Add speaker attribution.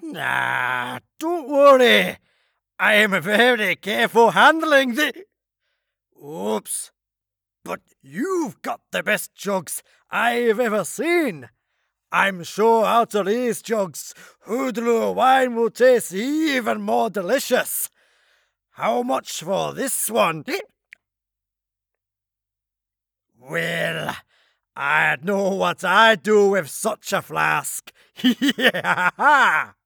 Speaker 1: Nah, don't worry. I am very careful handling the. Oops. But you've got the best jugs I've ever seen. I'm sure out of these jugs, Hoodloo wine will taste even more delicious. How much for this one? Well, I know what I'd do with such a flask. Yeah!